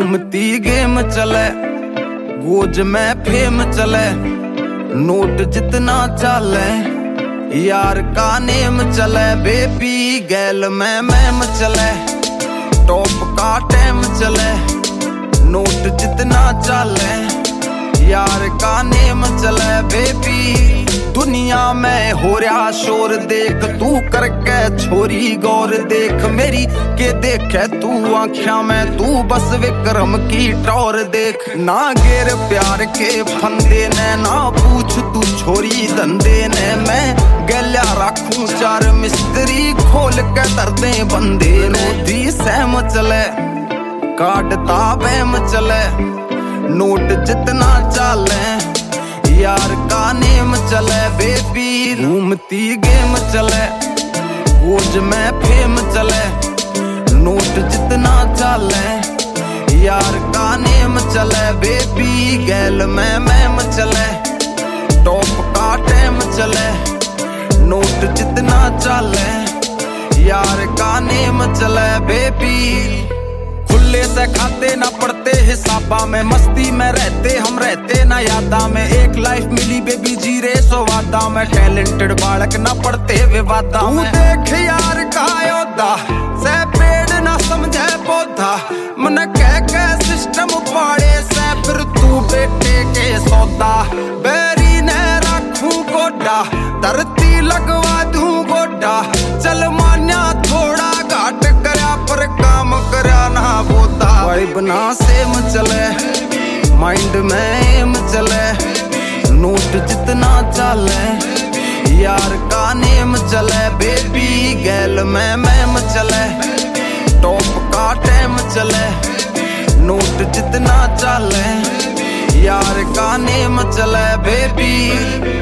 घूमती गेम चले, गोज में फेम चले, नोट जितना चले यार का नेम चले। बेबी गैल में मैम चले, टॉप का टाइम चले, नोट जितना चले यार का नेम चले। बेबी दुनिया में हो रहा शोर देख, तू करके छोरी गौर देख मेरी के देखे तू आँखियां में, तू बस विक्रम की टौर देख। ना गेर प्यार के फंदे ने, ना पूछ तू छोरी धंधे ने, मैं गल्या रखूं चार मिस्त्री खोल के दर्दे बंदे ने। दी सहम चले, काटता बहम चले, नोट जितना चले यार का नेम चले। बेबी घूमती गेम चले, गोज में फेम चले, नोट जितना चले यार का नेम चले। बेबी गैल में मैम चले, टॉप का टाइम चले, नोट जितना चले यार का नेम चले। बेबी खुले से खाते ना पड़ते हिसाबा में, मस्ती में रहते हम रहते ना यादा में। एक लाइफ मिली बेबी जी रे सो वादा में, टैलेंटेड बालक ना पड़ते विवादा में। तू देख यार का योद्धा से पेड़ ना समझे पौधा, मन कह के सिस्टम पाड़े से फिर तू बेटे के सौदा। बेरी ने रखूं गोडा, धरती लगवा दूं गोडा, चल मान्या थोड़ा घाट करया पर काम करया ना बोता। वाइब ना सेम चले, माइंड में एम चले, नोट जितना चले यार का नेम चले। बेबी गैल में मैम चले, टॉप का टाइम चले, नोट जितना चले यार का नेम चले। बेबी